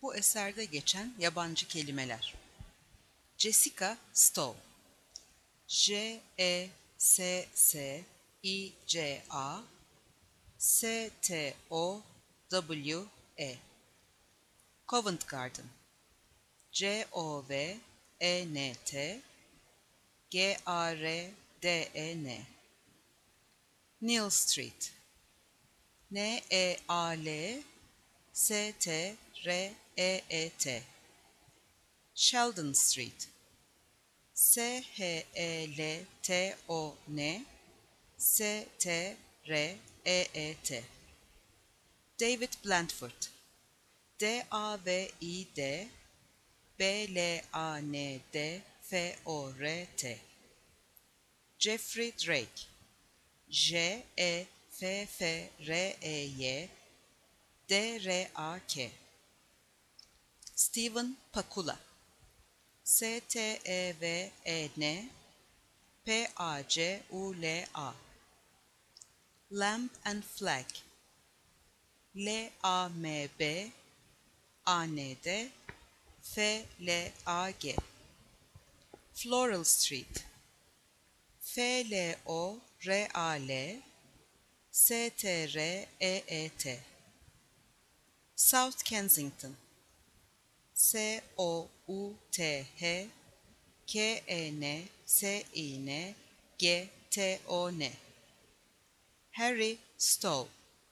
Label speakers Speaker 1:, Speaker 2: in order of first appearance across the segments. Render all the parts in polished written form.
Speaker 1: Bu eserde geçen yabancı kelimeler. Jessica Stowe. Jessica Stowe. Covent Garden. Coventgarden. Neal Street. Nealstreet. Sheldon Street. Shelton. David Blandford. David Blandford. Jeffrey Drake. Jeffrey. Stephen Pakula. Stevен Pacula. Lamb and Flag. Lamband. Floral Street. Floralstreet. South Kensington. Southkensington. Harry Stowe.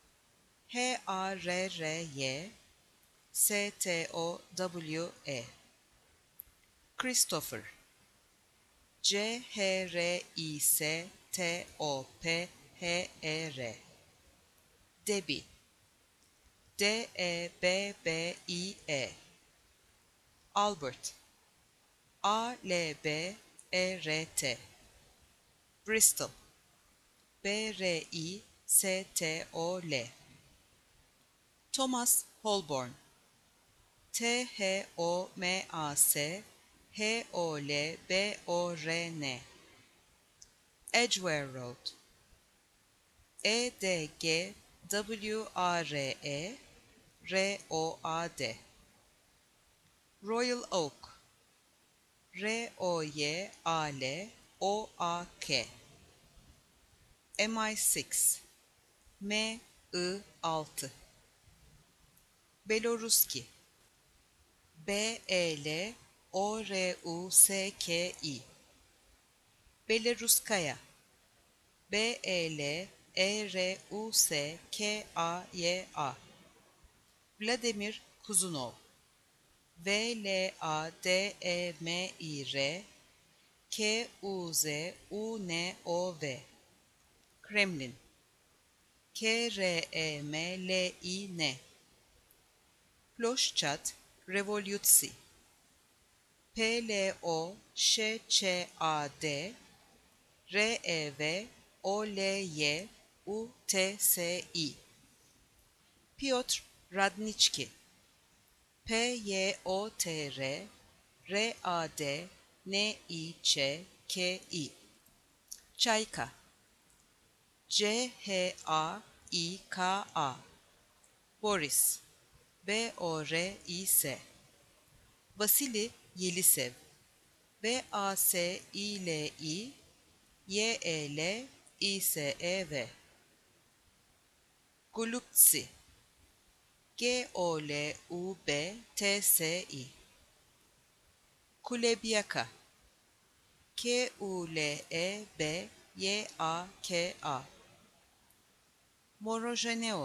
Speaker 1: Harrystowe. Christopher. Christopher. Debbie. Debbie. Albert. Albert. Bristol. Bristol. Thomas Holborn. Thomas Holborn. Edgware Road. Edgware. Royal Oak. Royaloak. MI6. MI6. Beloruski. Beloruski. Belaruskaya. Beruskaya. Vladimir Kuzunov. Vladimir Kuzunov. Kremlin. Kremlin. Ploshchad Revolyutsi. Ploshchad Revolyutsi. Piotr Radnički. Piotr Radnički. Çayka. Çayka. Boris. Boris. Vasili Yelisev. Vasili Yelisev. Golubtsi. Golubtsi. Kulebyaka. Kulebyaka. Morojeneo.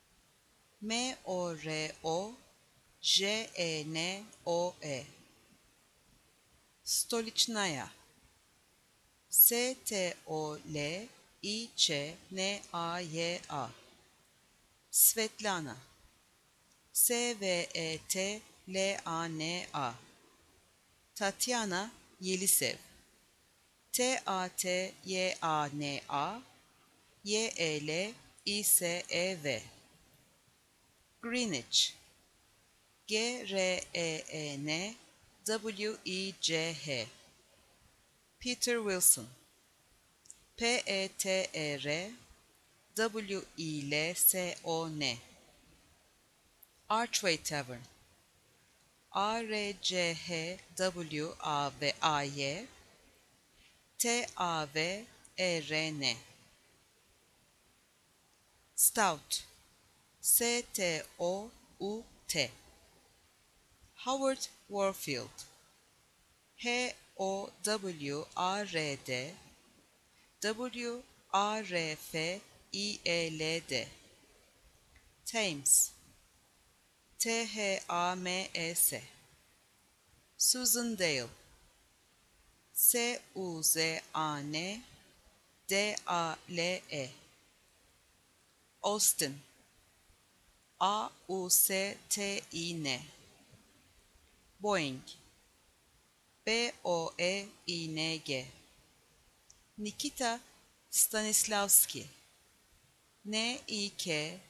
Speaker 1: Morojeneo. Stolichnaya. Stolichnaya. Svetlana. Svetlana. Tatyana Yelisev. Tatyana Yelisev. Greenwich. Greenwich. Peter Wilson. Peter Wilson. Archway Tavern. ARCHWAVAY TAVERN. Stout, STOUT. Howard Warfield, HOWARD WRFIELD. Thames, THAMES. Susan Dale, SUZANDALE. Austin, AUSTIN. Boeing, BOEING. Nikita Stanislavski, NIKITA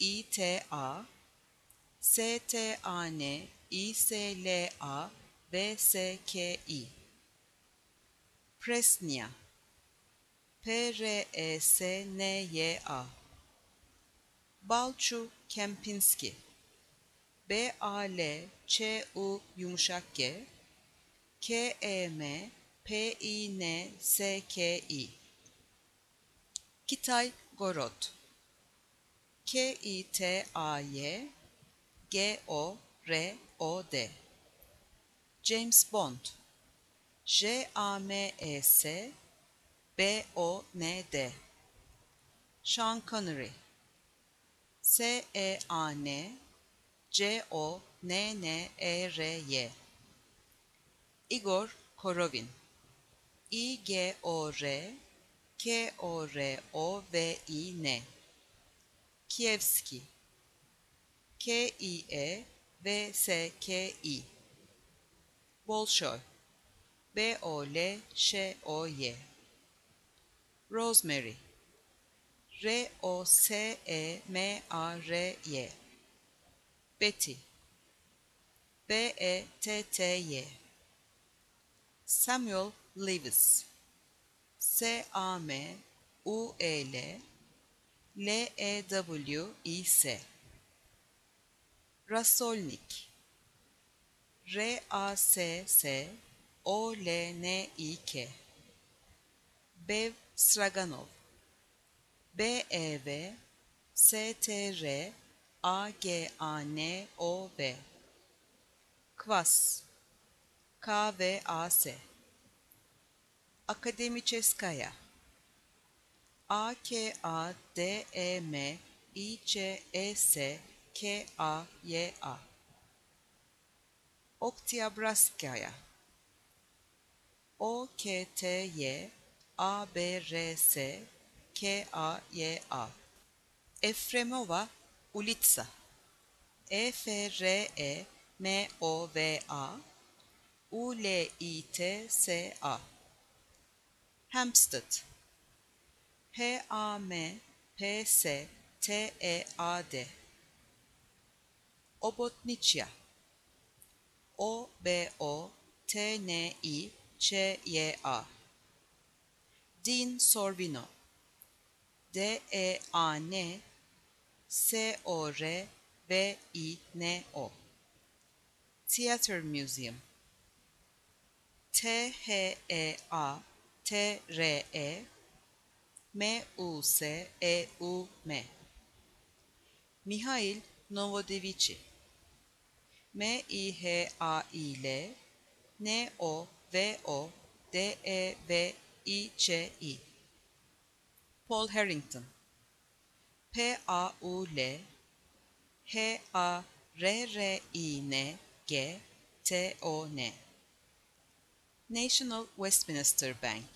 Speaker 1: STANISLAVSKI. Presnya, PRESNYA. Balçu Kempinski, BALÇUG KEMPINSKI. Kitay Gorod, KİTAY GOROD. James Bond, JAMES BOND. Sean Connery, SEAN CONNERY. Igor Korovin, IGOR KOROVIN. Kievski, KIEVSKI. Bolshoi, BOLŞOY. Rosemary, ROSEMARY. Betty, BETTY. Samuel Lewis, SAMUEL LEWIS. Rasolnik, RASSOLNIK. Bev Straganov, BEV STRAGANOV. Kvas, KVAS. Akademiçeskaya, AKADEMİÇESKAYA. Oktyabrskaya, OKTYABRSKAYA. Efremova Ulitsa, EFREMOVA ULITSA. Hampstead, HAMPSTEAD. Obotniçya, OBOTNIÇYA. Dean Sorvino, DEAN SORVINO. Theater Museum, THEATRE MUSEUM. Mihail Novodevichy, MİHAIL NOVODEVIÇI. Paul Harrington, PAUL HARRINGTON. National Westminster Bank,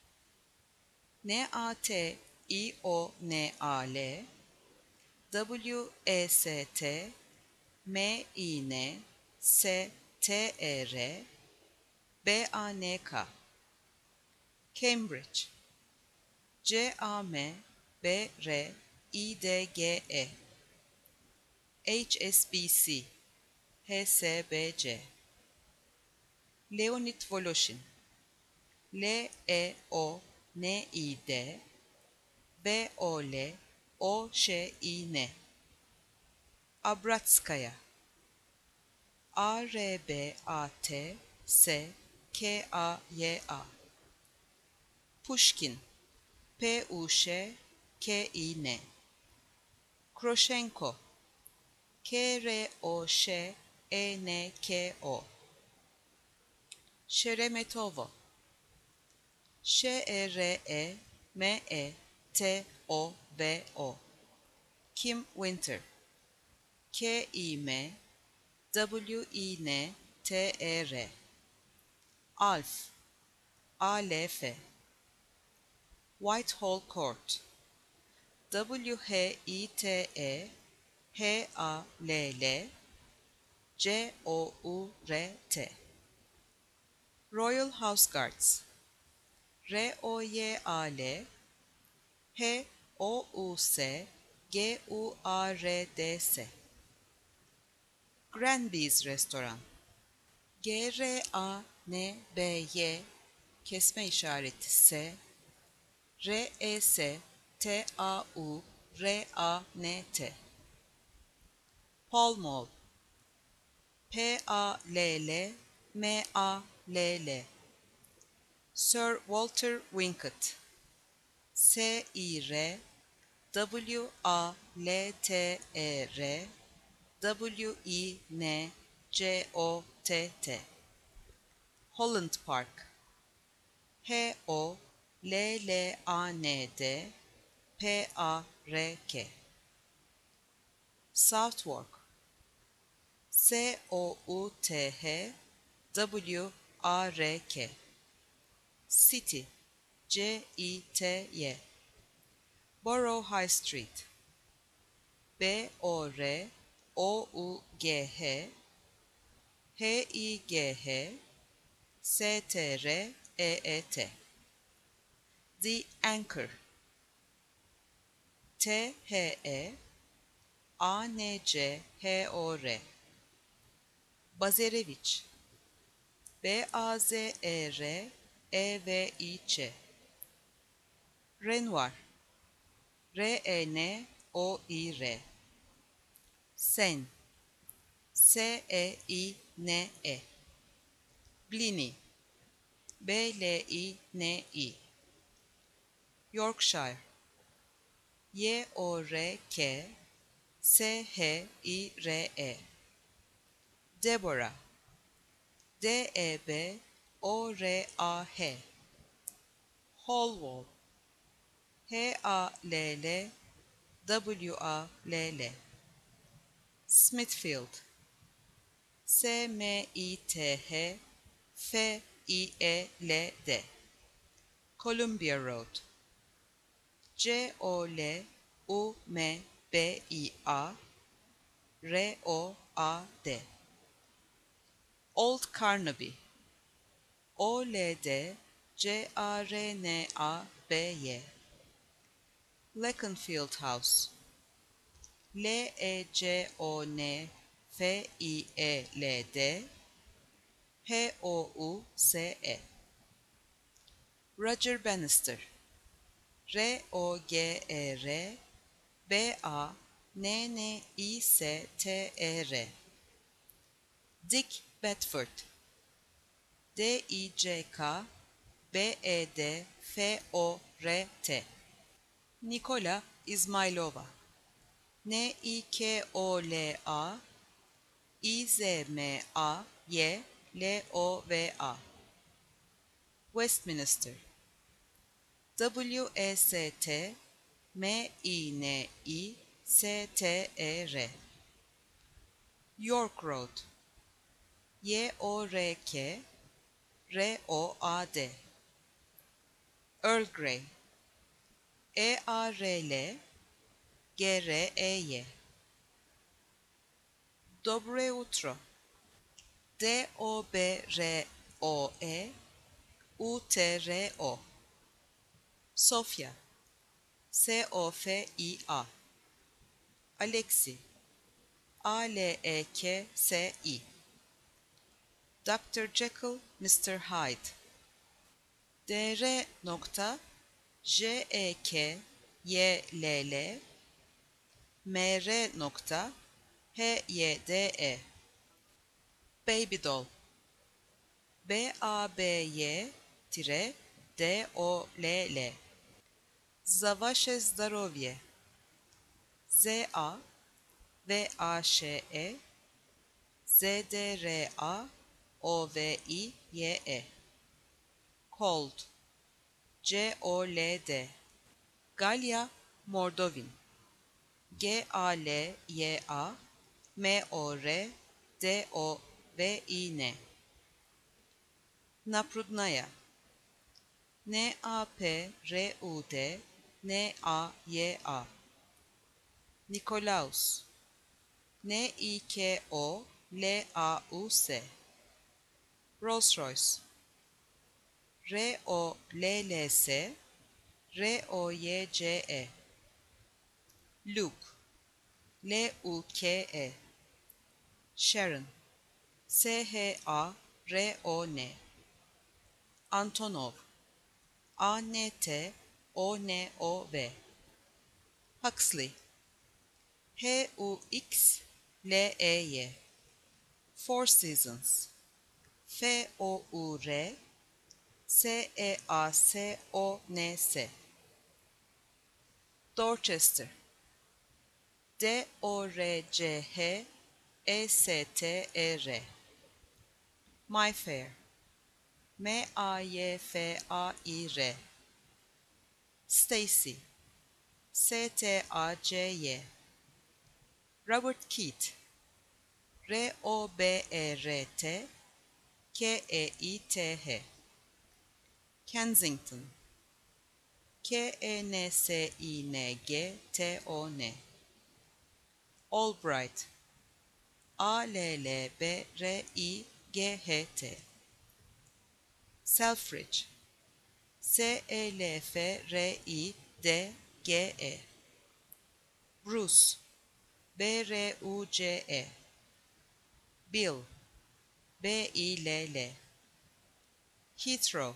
Speaker 1: NATIONAL WEST MINSTER BANK. Cambridge, CAMBRIDGE. HSBC, HSBC. Leonid Voloshin, LEONID VOLOŞIN. Abratskaya, Arbataskaya. Pushkin, Pushkin. Kroshenko, Kroshenko. Sheremetova, Şeremetovo. Kim Winter, Kimwinter. Alf, Alf. Whitehall Court, Whitehall. Royal House Guards, Royal Housguards. Granby's Restaurant, Granby, kesme işareti S, Restaurat. Pall Mall, Pallmall. Sir Walter Winkett, Sirwalter. Holland Park, Hollandpark. Southwark, Southwark. City, City. Borough High Street, Borough. The Anchor, Theanjhor. Bazarevich, Bazerevich. Renoir, Renoir. Seine, Seine. Blenny, Blenny. Yorkshire, Yorkshire. Deborah, Deborah. Holwall, Hallwall. Smithfield, Smithfield. Columbia Road, Jolumbia. Old Carnaby, Oldgarnaby. Leconfield House, Legonfield. Roger Bannister, Rogerbannister. Dick Bedford, Dijkbedford. Nikola Izmailova, Nikolaizmailova. Westminster, Westminster. York Road, York. Earl Grey, Earl. Dobre Utro, Dobroutro. Sofia, Sofia. Alexi, Alexi. Dr. Jekyll, Mr. Hyde. Dr. Mr. Hyde. Baby doll. BABY-DOLL. Za zdrowie. ZAVAŞE ZDRAOVIYE. Cold. COLD. Galya Mordovin. GALYA MORDOVIN. Naprudnaya. NAPRUD NAYA. Nikolaus. NIKOLAUS. Rolls-Royce. ROLLS ROYCE. Luke. LUKE. Sharon. SHARON. Antonov. ANTONOV. Huxley. HUXLEY. Four Seasons. FOUR SEASONS. Dorchester. DORCHESTR. Mayfair. MAYFAIR. Stacy. STACY. Robert Keith. ROBERT KEITH. Kensington. KENSINGTON. Albright. ALLBRIGHT. Selfridge. SELFRIDGE. Bruce. BRUCE. Bill. BILL. Heathrow.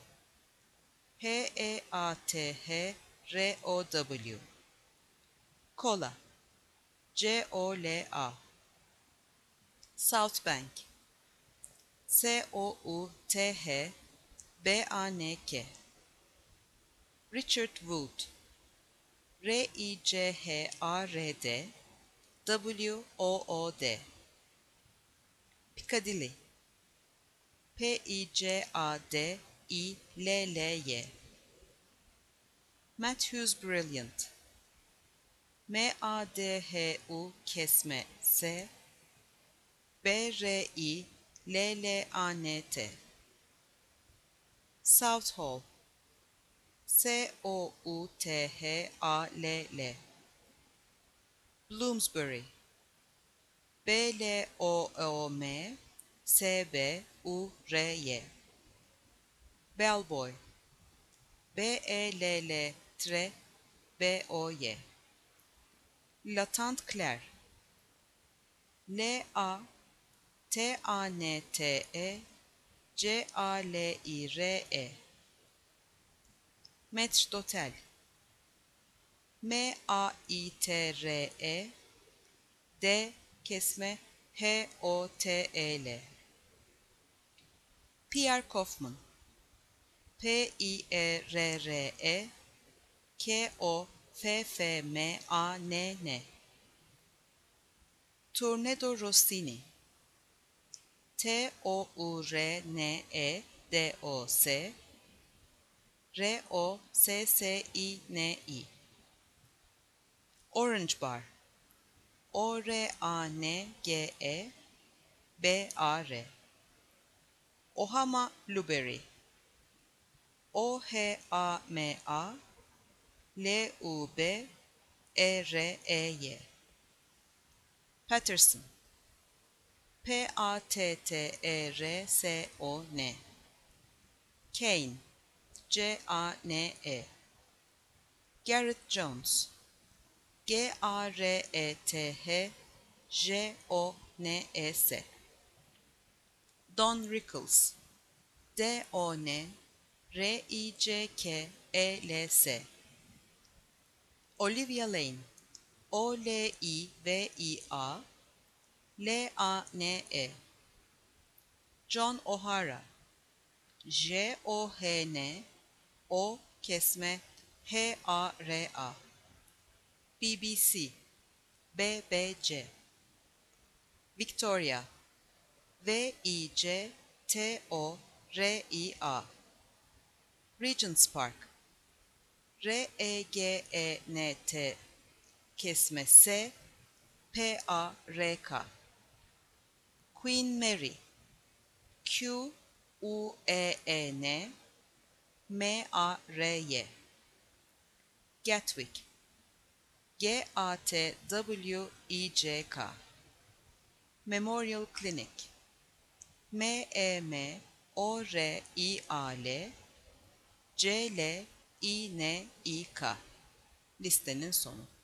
Speaker 1: HEATHROW. Cola. JOLA. South Bank. SOUTH BANK. Richard Wood. RICHARD WOOD. Piccadilly. PIJADILLY. Matthews Brilliant. MADHU kesme S BRILLANT. Southall. SOUTHALL. Bloomsbury. BLOOMSBURY. Bellboy. BELLTRBOY. Latant Clair. LATANTEJALIRE. Maître d'hôtel. MAITRE D kesme HOTL. Pierre Kaufman. PIRRE KOFFMANN. Tornado Rossini. TOURNEDOS ROSSINI. Orange Bar. ORANGE BAR. Ohama Blueberry. OHAMA LUBEREY. Patterson. PATTERSON. Kane. JANE. Gareth Jones. GARETH JONS. Don Rickles. DONRIJKELS. Olivia Lane. OLIVIA LANE. John O'Hara, John O kesme Hara, BBC, BBC, Victoria, Victoria, Regent's Park, Regent kesme Park, Queen Mary, Queen Mary, Gatwick, Gatwick, Memorial Clinic, Memorial Clinic, listenin sonu.